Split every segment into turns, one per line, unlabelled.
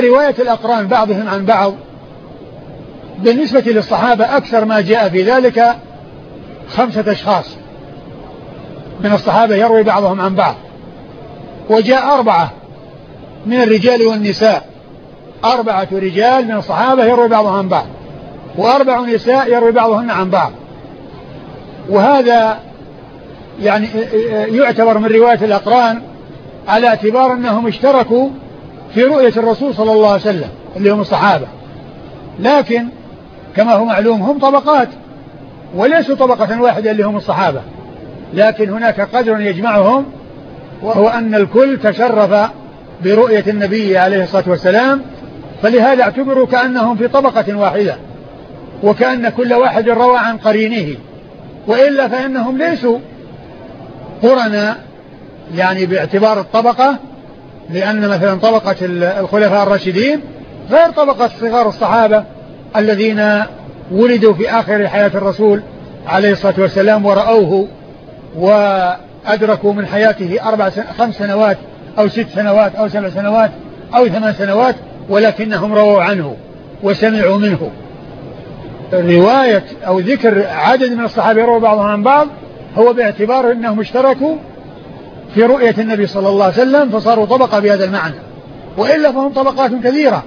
رواية الأقران بعضهم عن بعض بالنسبة للصحابة أكثر ما جاء في ذلك 5 أشخاص من الصحابة يروي بعضهم عن بعض، وجاء 4 من الرجال والنساء، 4 رجال من الصحابة يروي بعضهم عن بعض، و4 نساء يروي بعضهن عن بعض. وهذا يعني يعتبر من رواية الأقران على اعتبار أنهم اشتركوا في رؤية الرسول صلى الله عليه وسلم اللي هم الصحابة، لكن كما هو معلوم هم طبقات وليسوا طبقة واحدة اللي هم الصحابة، لكن هناك قدر يجمعهم، وهو أن الكل تشرف برؤية النبي عليه الصلاة والسلام، فلهذا اعتبروا كأنهم في طبقة واحدة، وكأن كل واحد روى عن قرينه، وإلا فإنهم ليسوا قرنا يعني باعتبار الطبقة، لأن مثلا طبقة الخلفاء الراشدين غير طبقة صغار الصحابة الذين ولدوا في آخر حياة الرسول عليه الصلاة والسلام ورأوه وأدركوا من حياته 5 سنوات أو 6 سنوات أو 7 سنوات أو 8 سنوات، ولكنهم رووا عنه وسمعوا منه. رواية أو ذكر عدد من الصحابة يرووا بعضهم عن بعض هو باعتبار أنهم اشتركوا في رؤية النبي صلى الله عليه وسلم فصاروا طبقة بهذا المعنى، وإلا فهم طبقات كثيرة،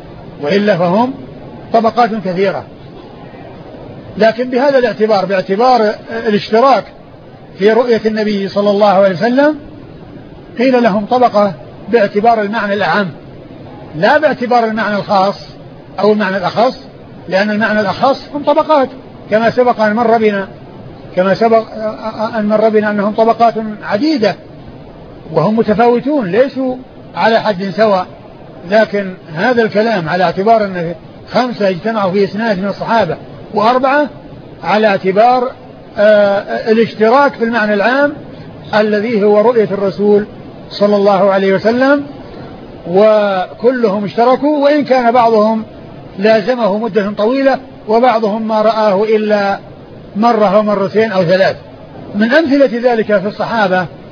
لكن بهذا الاعتبار، باعتبار الاشتراك في رؤية النبي صلى الله عليه وسلم، قيل لهم طبقة باعتبار المعنى الأعم لا باعتبار المعنى الخاص أو المعنى الأخص، لأن المعنى الأخص هم طبقات كما سبق أن مر بنا أنهم طبقات عديدة وهم متفاوتون ليسوا على حد سواء، لكن هذا الكلام على اعتبار أن 5 اجتمعوا في إسناد من الصحابة و4 على اعتبار الاشتراك في المعنى العام الذي هو رؤية الرسول صلى الله عليه وسلم، وكلهم اشتركوا، وإن كان بعضهم لازمه مدة طويلة وبعضهم ما رآه إلا مرة أو مرتين أو 3. من أمثلة ذلك في الصحابة